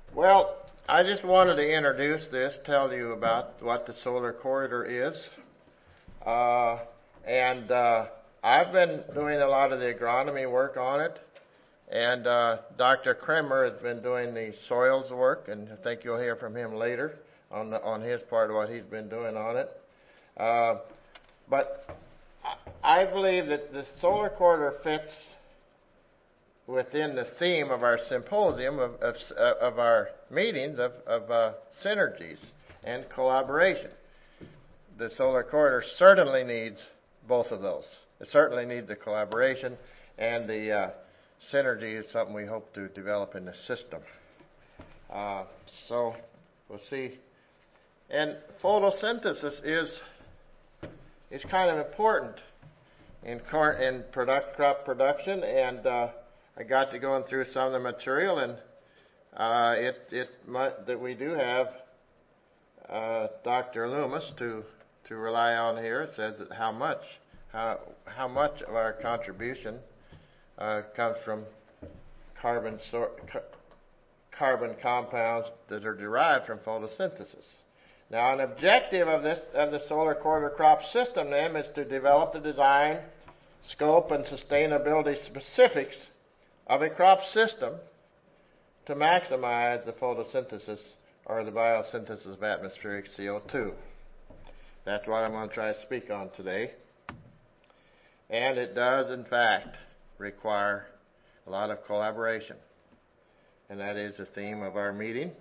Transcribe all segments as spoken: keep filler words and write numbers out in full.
Well, I just wanted to introduce this, tell you about what the solar corridor is. Uh, and uh, I've been doing a lot of the agronomy work on it. And uh, Doctor Kremer has been doing the soils work, and I think you'll hear from him later on the, on his part of what he's been doing on it. Uh, but I believe that the solar corridor fits within the theme of our symposium, of, of, of our meetings, of, of uh, synergies and collaboration. The solar corridor certainly needs both of those. It certainly needs the collaboration, and the uh, synergy is something we hope to develop in the system. Uh, so we'll see. And photosynthesis is is kind of important in corn, in product crop production, and uh, I got to going through some of the material, and uh, it it might, that we do have uh, Doctor Loomis to to rely on here. It says that how much how how much of our contribution uh, comes from carbon so, ca- carbon compounds that are derived from photosynthesis. Now, an objective of this of the solar corridor crop system then is to develop the design, scope, and sustainability specifics of a crop system to maximize the photosynthesis or the biosynthesis of atmospheric C O two. That's what I'm going to try to speak on today. And it does, in fact, require a lot of collaboration. And that is the theme of our meeting.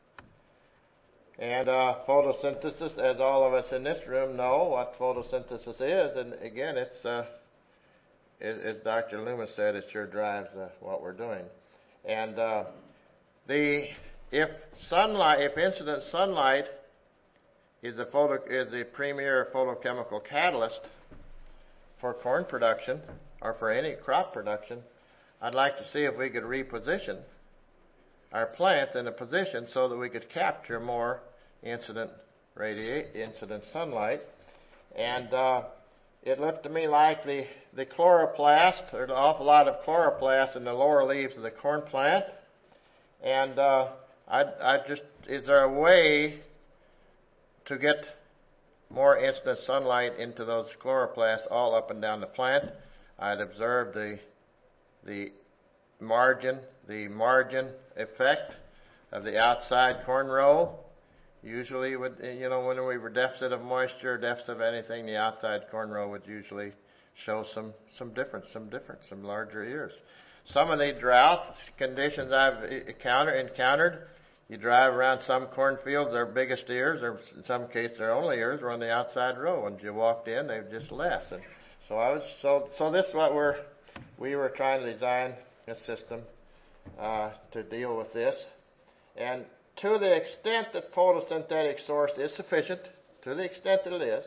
And uh, photosynthesis, as all of us in this room know what photosynthesis is, and again, it's uh, as Doctor Loomis said, it sure drives uh, what we're doing. And uh, the if sunlight, if incident sunlight is the photo is the premier photochemical catalyst for corn production or for any crop production, I'd like to see if we could reposition our plants in a position so that we could capture more incident radiate incident sunlight. And uh, it looked to me like the, the chloroplast, there's an awful lot of chloroplast in the lower leaves of the corn plant. And uh, I, I just, is there a way to get more incident sunlight into those chloroplasts all up and down the plant? I'd observed the the margin, the margin effect of the outside corn row. Usually, would you know, when we were deficit of moisture, deficit of anything, the outside corn row would usually show some some difference, some difference, some larger ears. Some of the drought conditions I've encountered, encountered, you drive around some cornfields, their biggest ears, or in some cases their only ears, were on the outside row. And you walked in, they were just less. And so I was so so. This is what we're we were trying to design a system uh, to deal with this. And to the extent that photosynthetic source is sufficient, to the extent that it is,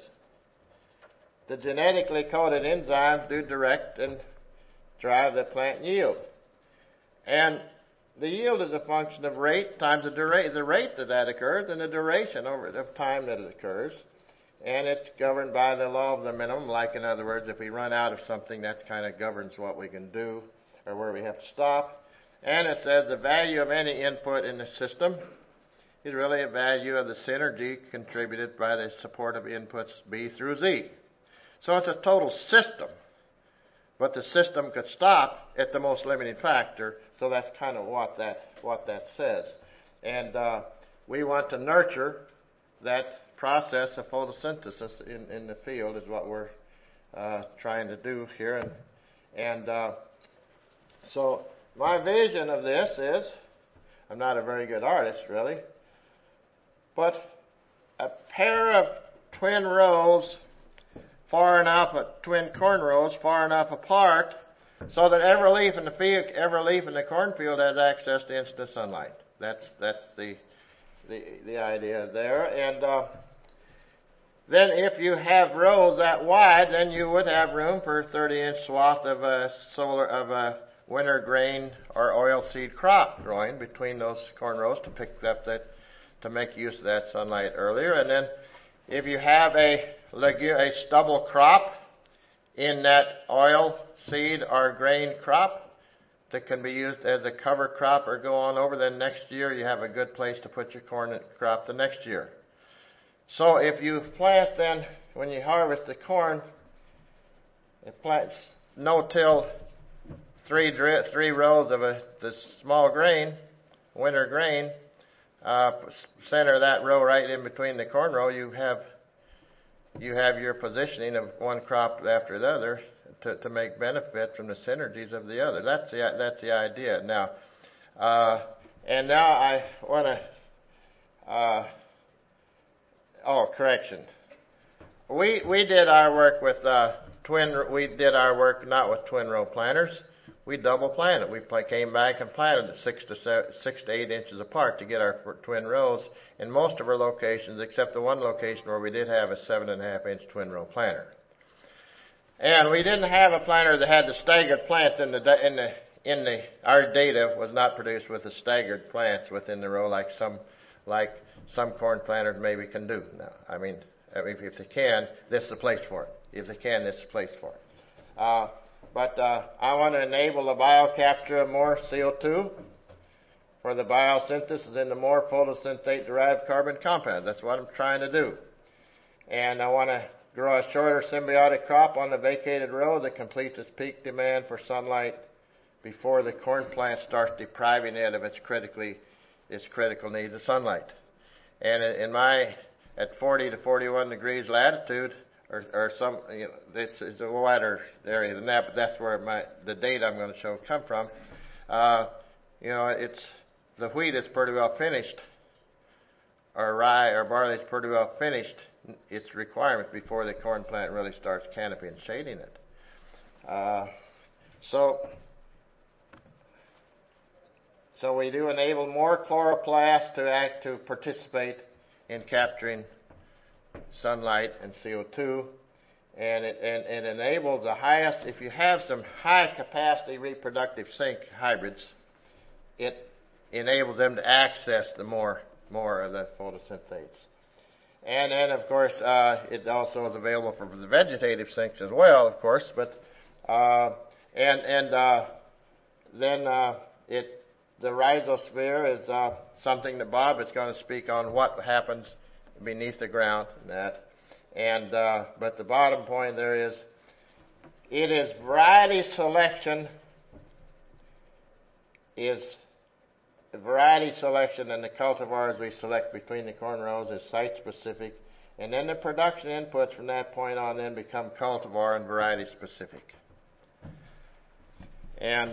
the genetically coded enzymes do direct and drive the plant yield. And the yield is a function of rate times the, dura- the rate that that occurs and the duration over the time that it occurs. And it's governed by the law of the minimum. Like, in other words, if we run out of something, that kind of governs what we can do or where we have to stop. And it says the value of any input in the system is really a value of the synergy contributed by the support of inputs B through Z. So it's a total system. But the system could stop at the most limiting factor, so that's kind of what that what that says. And uh, we want to nurture that process of photosynthesis in, in the field is what we're uh, trying to do here. And, and uh, so my vision of this is, I'm not a very good artist really, but a pair of twin rows far enough, uh, twin corn rows far enough apart so that every leaf in the field, every leaf in the cornfield has access to instant sunlight. That's that's the the, the idea there. And uh, then if you have rows that wide, then you would have room for a thirty-inch swath of a solar of a winter grain or oilseed crop growing between those corn rows to pick up that, to make use of that sunlight earlier. And then if you have a legu- a stubble crop in that oil seed or grain crop, that can be used as a cover crop or go on over. Then next year you have a good place to put your corn crop the next year. So if you plant then, when you harvest the corn, it plants no-till three dri- three rows of a the small grain, winter grain, uh, center that row right in between the corn row. You have you have your positioning of one crop after the other to, to make benefit from the synergies of the other. That's the that's the idea. Now, uh, and now I want to. Uh, oh, correction. We we did our work with uh, twin. We did our work not with twin row planters. We double planted. We came back and planted it six to seven, six to eight inches apart to get our twin rows in most of our locations, except the one location where we did have a seven and a half inch twin row planter. And we didn't have a planter that had the staggered plants in the in the in the. Our data was not produced with the staggered plants within the row like some like some corn planters maybe can do. Now, I mean, if, if they can, this is the place for it. If they can, this is the place for it. Uh, But uh, I want to enable the biocapture of more C O two for the biosynthesis in the more photosynthate-derived carbon compounds. That's what I'm trying to do. And I want to grow a shorter symbiotic crop on the vacated row that completes its peak demand for sunlight before the corn plant starts depriving it of its critically its critical needs of sunlight. And in my at forty to forty-one degrees latitude, Or, or some, you know, this is a wider area than that, but that's where my the data I'm going to show come from. Uh, you know, it's the wheat is pretty well finished, or rye or barley is pretty well finished its requirements before the corn plant really starts canopy and shading it. Uh, so, so we do enable more chloroplasts to act to participate in capturing sunlight and C O two, and it, and it enables the highest. If you have some high capacity reproductive sink hybrids, it enables them to access the more more of the photosynthetes. And then, of course, uh, it also is available for the vegetative sinks as well, of course. But uh, and and uh, then uh, it the rhizosphere is uh, something that Bob is going to speak on what happens beneath the ground and that. And uh, but the bottom point there is, it is variety selection is variety selection, and the cultivars we select between the corn rows is site specific, and then the production inputs from that point on then become cultivar and variety specific. And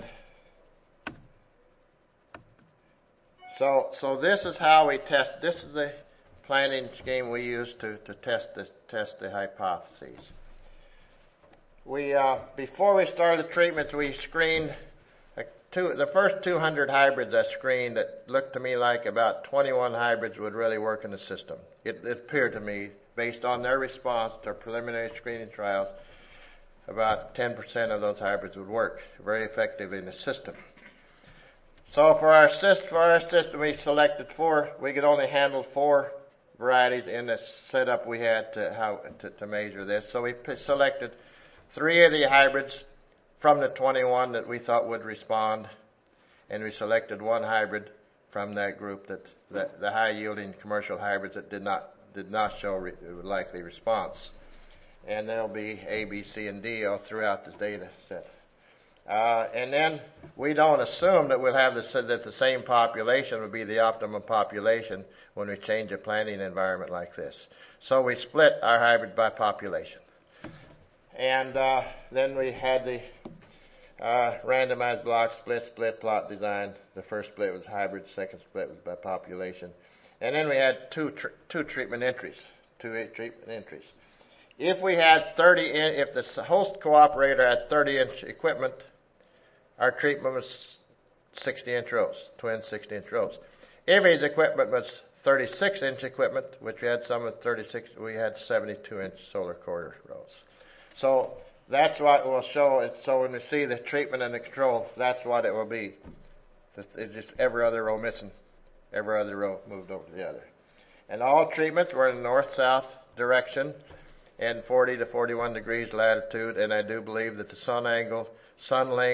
so so this is how we test. This is the planting scheme we use to, to test the test the hypotheses. We uh, before we started the treatments, we screened uh, two, the first two hundred hybrids I screened. It looked to me like about twenty-one hybrids would really work in the system. It, it appeared to me, based on their response to our preliminary screening trials, about ten percent of those hybrids would work very effectively in the system. So for our system, for our system, we selected four. We could only handle four varieties in the setup we had to how to, to measure this. So we p- selected three of the hybrids from the twenty-one that we thought would respond, and we selected one hybrid from that group that, that the high-yielding commercial hybrids that did not did not show re- likely response. And there'll be A, B, C, and D all throughout this data set. Uh, and then we don't assume that we'll have the, that the same population will be the optimum population when we change a planting environment like this. So we split our hybrid by population. And uh, then we had the uh, randomized block split, split plot design. The first split was hybrid, second split was by population. And then we had two tr- two treatment entries, two treatment entries. If we had thirty, in, if the host cooperator had thirty inch equipment, our treatment was sixty inch rows, twin sixty inch rows. If his equipment was thirty-six inch equipment, which we had some with thirty-six, we had seventy-two inch solar quarter rows. So that's what we'll show it. So when we see the treatment and the control, that's what it will be. It's just every other row missing, every other row moved over to the other. And all treatments were in north-south direction and forty to forty-one degrees latitude, and I do believe that the sun angle, sun length,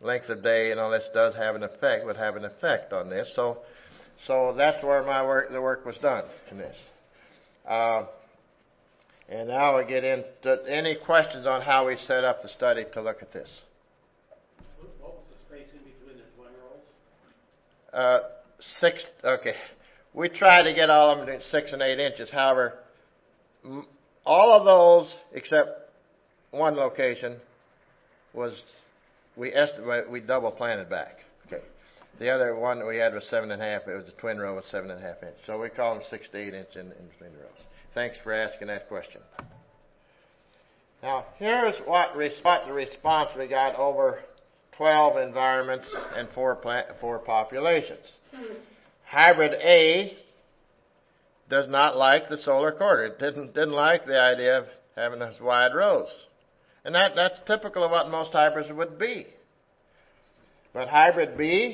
length of day and all this does have an effect, would have an effect on this. So, so that's where my work, the work was done in this. Uh, and now we get into any questions on how we set up the study to look at this. What was the space in between the twin rows? Uh, six. Okay, we try to get all of them between six and eight inches. However, m- all of those except one location was we estimate we double planted back. Okay, the other one that we had was seven and a half. It was a twin row with seven and a half inch. So we call them six to eight inch in, in between the rows. Thanks for asking that question. Now here's what, res- what the response we got over twelve environments and four plant, four populations. Hybrid A does not like the solar quarter. It didn't didn't like the idea of having those wide rows. And that, that's typical of what most hybrids would be. But hybrid B,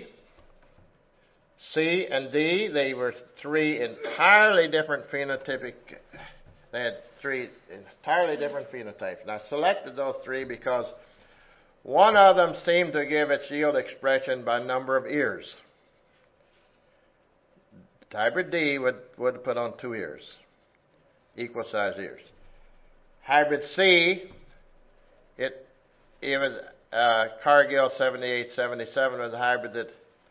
C, and D, they were three entirely different phenotypic, they had three entirely different phenotypes. And I selected those three because one of them seemed to give its yield expression by number of ears. Hybrid D would, would put on two ears, equal sized ears. Hybrid C, it, it was uh, Cargill seventy-eight seventy-seven was a hybrid that,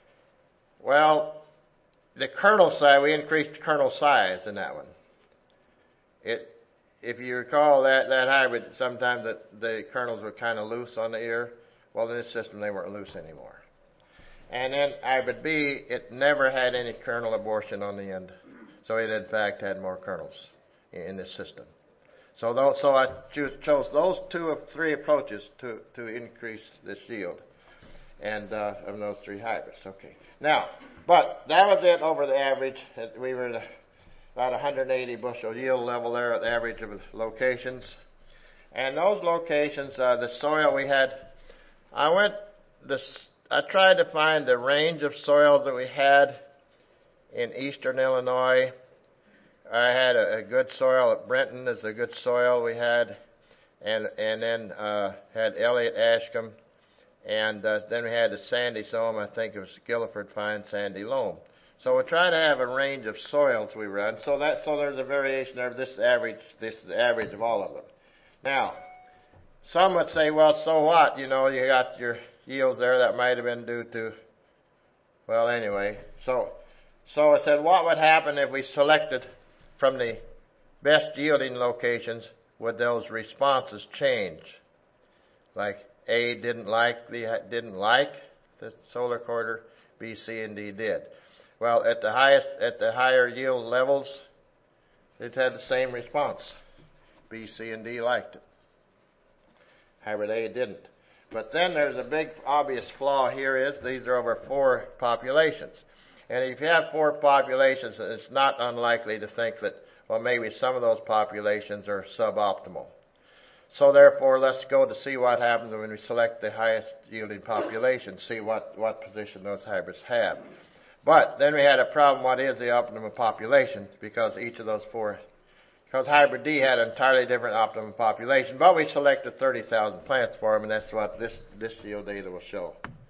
well, the kernel size, we increased the kernel size in that one. It, if you recall that, that hybrid, sometimes the, the kernels were kind of loose on the ear. Well, in this system, they weren't loose anymore. And then hybrid B, it never had any kernel abortion on the end. So it, in fact, had more kernels in, in this system. So those, so I choose, chose those two of three approaches to, to increase this yield. And uh, of those three hybrids. Okay. Now, but that was it over the average. We were at about one hundred eighty bushel yield level there at the average of the locations. And those locations, uh, the soil we had, I went, this, I tried to find the range of soils that we had in eastern Illinois. I had a, a good soil at Brenton is a good soil we had, and and then uh, had Elliott Ashcombe, and uh, then we had the sandy soil. I think it was Guilford fine sandy loam. So we try to have a range of soils we run. So that so there's a variation there. This average, this is the average of all of them. Now, some would say, well, so what? You know, you got your yields there that might have been due to. Well, anyway, so so I said, what would happen if we selected from the best yielding locations? Would those responses change? Like A didn't like the didn't like the solar quarter, B, C, and D did. Well, at the highest at the higher yield levels, it had the same response. B, C, and D liked it. Hybrid A didn't. But then there's a big obvious flaw here is these are over four populations. And if you have four populations, it's not unlikely to think that, well, maybe some of those populations are suboptimal. So therefore, let's go to see what happens when we select the highest yielding population, see what, what position those hybrids have. But then we had a problem, what is the optimum population? Because each of those four, because hybrid D had an entirely different optimum population, but we selected thirty thousand plants for them, and that's what this, this yield data will show.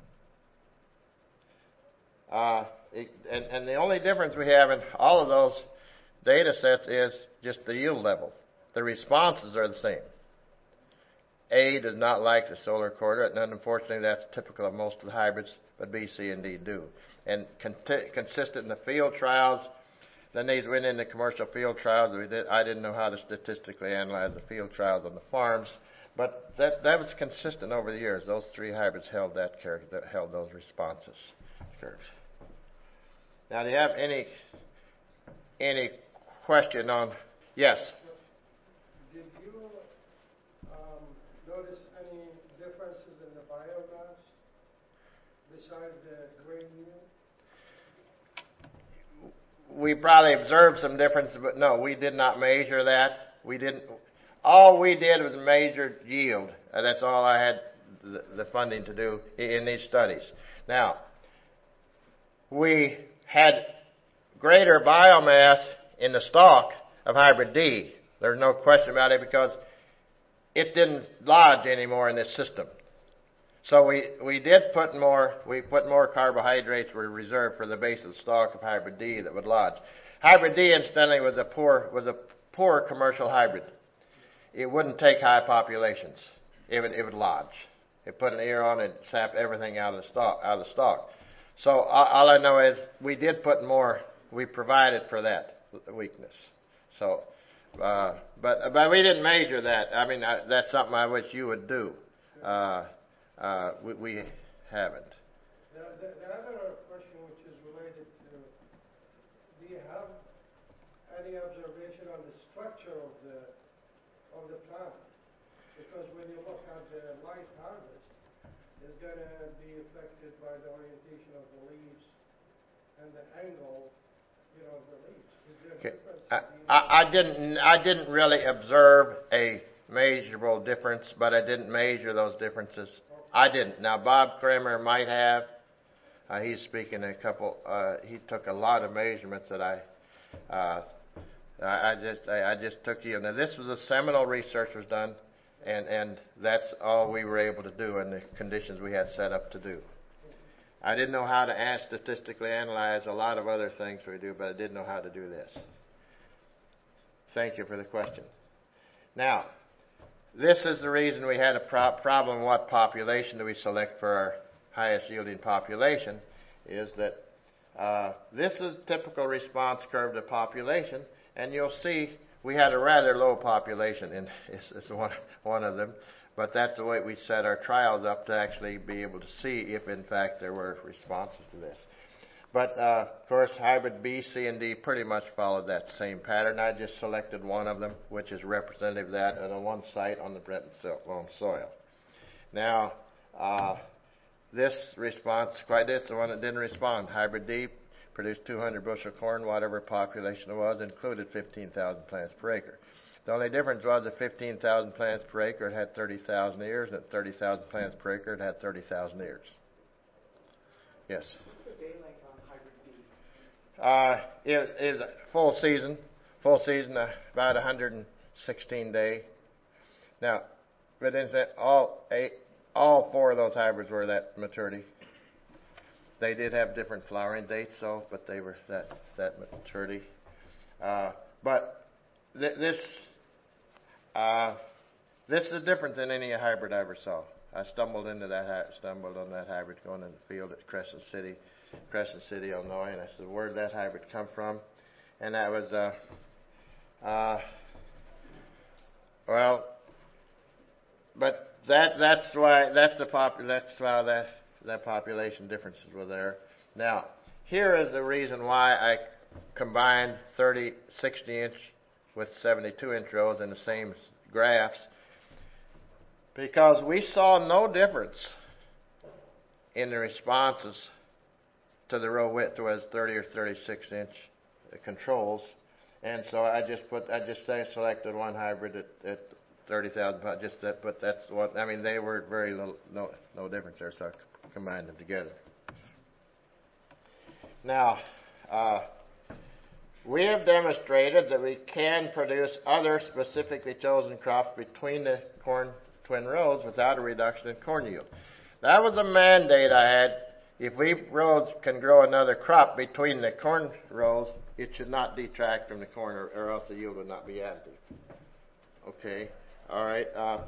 Uh, it, and, and the only difference we have in all of those data sets is just the yield level. The responses are the same. A does not like the solar quarter, and unfortunately that's typical of most of the hybrids, but B, C, and D do. And con- consistent in the field trials, then these went into commercial field trials. We did, I didn't know how to statistically analyze the field trials on the farms, but that, that was consistent over the years. Those three hybrids held that character, that held those responses curves. Now, do you have any any question on? Yes. Did you um, notice any differences in the biomass besides the grain yield? We probably observed some differences, but no, we did not measure that. We didn't. All we did was measure yield. Uh, that's all I had the, the funding to do in these studies. Now, we had greater biomass in the stalk of hybrid D. There's no question about it because it didn't lodge anymore in this system. So we, we did put more, we put more carbohydrates were reserved for the base of the stalk of hybrid D that would lodge. Hybrid D, incidentally, was a poor, was a poor commercial hybrid. It wouldn't take high populations. It would, it would lodge. It put an ear on it, sap everything out of the stalk, out of the stalk. So all I know is we did put more, we provided for that weakness. So, uh, but, but we didn't measure that. I mean, I, that's something I wish you would do. Uh, Uh, we, we haven't. The, the, the other question, which is related to, do you have any observation on the structure of the of the plant? Because when you look at the light harvest, it's going to be affected by the orientation of the leaves and the angle, you know, of the leaves. Is there a Okay. difference? I, I, I didn't. I didn't really observe a measurable difference, but I didn't measure those differences. I didn't. Now, Bob Kramer might have. Uh, he's speaking a couple. Uh, he took a lot of measurements that I. Uh, I, I just. I, I just took you. Now, this was a seminal research was done, and and that's all we were able to do in the conditions we had set up to do. I didn't know how to ask, statistically analyze a lot of other things we do, but I did know how to do this. Thank you for the question. Now. This is the reason we had a pro- problem. What population do we select for our highest yielding population? Is that uh, this is a typical response curve to population, and you'll see we had a rather low population, and it's, it's one, one of them, but that's the way we set our trials up to actually be able to see if in fact there were responses to this. But, uh, of course, hybrid B, C, and D pretty much followed that same pattern. I just selected one of them, which is representative of that, and on one site on the Brenton loam soil. Now, uh, this response, quite this, the one that didn't respond. Hybrid D produced two hundred bushel corn, whatever population it was, included fifteen thousand plants per acre. The only difference was that fifteen thousand plants per acre, it had thirty thousand ears, and at thirty thousand plants per acre, it had thirty thousand ears. Yes? What's the day length on hybrid D? Uh, it is full season, full season, uh, about one hundred sixteen day. Now, but in that all eight, all four of those hybrids were that maturity. They did have different flowering dates, so, but they were that that maturity. Uh, but th- this uh, this is different than any hybrid I ever saw. I stumbled into that, hy- stumbled on that hybrid going in the field at Crescent City, Crescent City, Illinois, and I said, "Where did that hybrid come from?" And that was, uh, uh, well, but that that's why that's the pop that's why that that population differences were there. Now, here is the reason why I combined thirty, sixty inch with seventy-two inch rows in the same graphs. Because we saw no difference in the responses to the row width was thirty or thirty-six inch controls, and so I just put I just say selected one hybrid at, at thirty thousand pounds. Just that, but that's what I mean. They were very little, no no difference there, so I combined them together. Now, uh, we have demonstrated that we can produce other specifically chosen crops between the corn twin rows without a reduction in corn yield. That was a mandate I had. If we rows can grow another crop between the corn rows, it should not detract from the corn, or, or else the yield would not be additive. Okay, all right. Uh,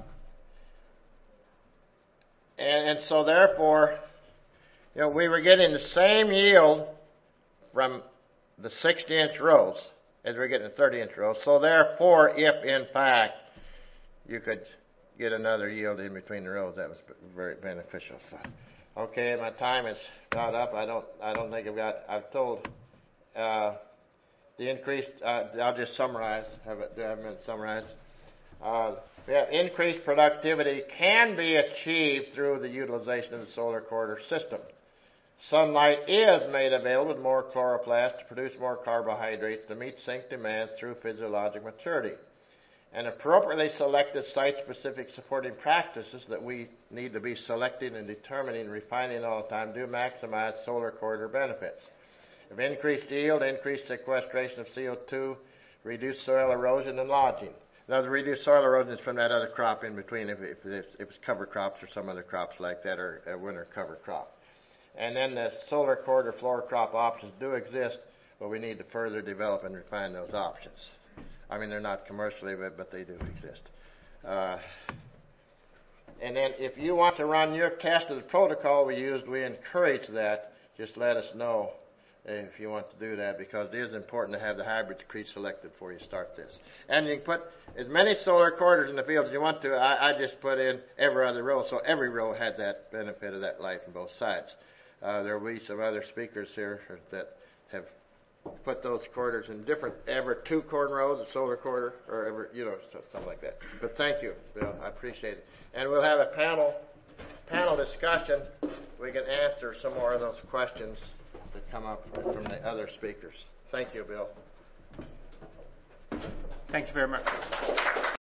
and, and so therefore, you know, we were getting the same yield from the sixty inch rows as we're getting the thirty inch rows. So therefore, if in fact you could get another yield in between the rows, that was very beneficial. So, okay, my time is not up. I don't. I don't think I've got. I've told uh, the increased. Uh, I'll just summarize. Have it. Do I have a minute to summarize? Uh, yeah, increased productivity can be achieved through the utilization of the solar quarter system. Sunlight is made available to more chloroplasts to produce more carbohydrates to meet sink demands through physiologic maturity. And appropriately selected site-specific supporting practices that we need to be selecting and determining and refining all the time do maximize solar corridor benefits. Of increased yield, increased sequestration of C O two, reduced soil erosion and lodging. Now, the reduced soil erosion is from that other crop in between, if, if, if it's cover crops or some other crops like that, or a winter cover crop. And then the solar cord or floor crop options do exist, but we need to further develop and refine those options. I mean, they're not commercially, but, but they do exist. Uh, and then if you want to run your test of the protocol we used, we encourage that. Just let us know if you want to do that, because it is important to have the hybrid tree selected before you start this. And you can put as many solar quarters in the field as you want to. I, I just put in every other row, so every row had that benefit of that light from both sides. Uh, there will be some other speakers here that have put those quarters in different, every two corn rows, a solar quarter, or every, you know, something like that. But thank you, Bill. I appreciate it. And we'll have a panel panel discussion. We can answer some more of those questions that come up from the other speakers. Thank you, Bill. Thank you very much.